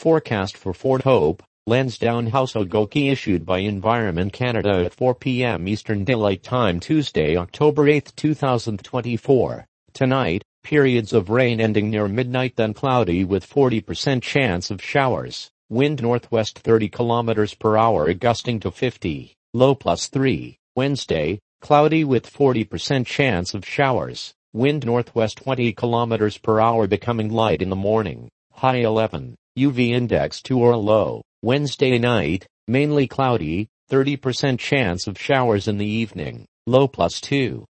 Forecast for Fort Hope, Lansdowne House Ogoki issued by Environment Canada at 4 p.m. Eastern Daylight Time Tuesday, October 8, 2024. Tonight, periods of rain ending near midnight, then cloudy with 40% chance of showers. Wind northwest 30 km per hour gusting to 50, low +3. Wednesday, cloudy with 40% chance of showers. Wind northwest 20 km per hour becoming light in the morning. High 11. UV index 2 or low. Wednesday night, mainly cloudy, 30% chance of showers in the evening. Low +2.